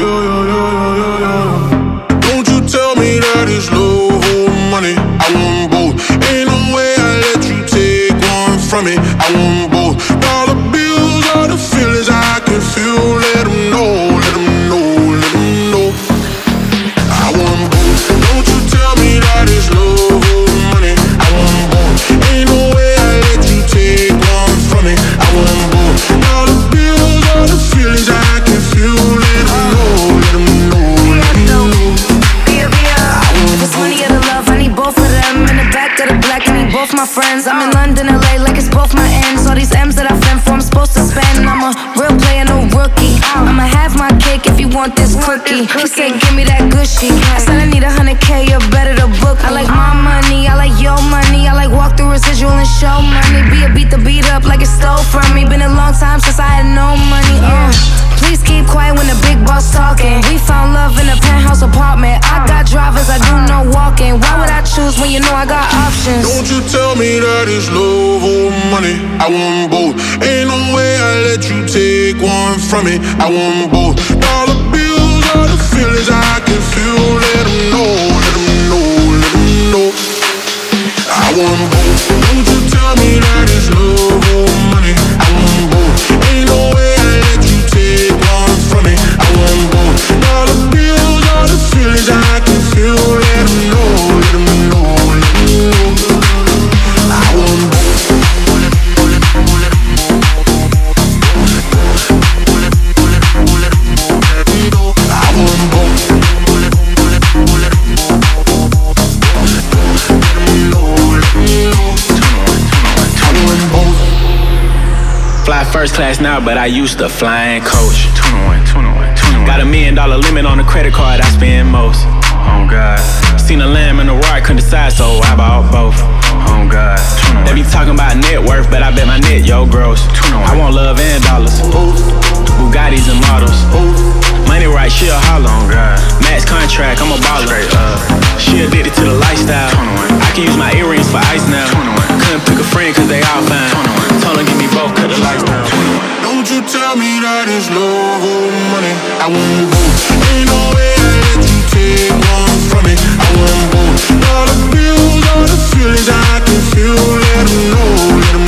Don't you tell me that it's love or money. I want both. Ain't no way I let you take one from me. I want both. Dollar bills are the feelings I can feel. Let them know, let them know, let them know. I want both. Don't you tell me that it's love or money. I want both. Ain't no way I let you take one from me. I want both. Dollar bills are the feelings I can feel. Let them know, let them know, let them know. If it's money or the love, I need both of them. In the back of the black, I need both my friends. I'm in London, LA, like it's both my ends. All these M's that I fend for, I'm supposed to spend. I'm a real player, no rookie. I'ma have my cake if you want this cookie. He said, give me that gushy. I said, I need 100K, you're better to book. I like my money, I like your money. I like walk through residual and show money. Be a beat the beat up like it's stole from me. Been a long time since I had no money. Please keep quiet when the big boss talking. We found love in a penthouse apartment. I got drivers, I do no walking. Why would I choose when you know I got options? Don't you tell me that it's love or money. I want both. Ain't no way I let you take one from me. I want both. Dollar bills are the feelings I can feel. Let them know, let them know, let them know. I want both. Don't you tell me that it's love or money. I want both. Ain't no way I let you take one from me. I want both. Dollar bills are the feelings I can feel. Let them know, let them know, let them know. I want both. Fly first class now, but I used to flying coach. 21. Got $1 million limit on the credit card I spend most. Oh God. Seen a lamb and a roar, couldn't decide, so I bought both. Oh God. They be talking about net worth, but I bet my net, yo, gross. I want love and dollars. Bugattis and models. Money right, she a holler. Oh God. Max contract, I'm a baller. She addicted to the lifestyle. I can use my earrings for ice now. Couldn't pick a friend cause they all fine. Told her give me both, cut the lights down. Don't you tell me that it's love or money. I want both. Ain't no way I let you take one from me. I want both. Dollar bills are the feelings I can feel. Let them know, let them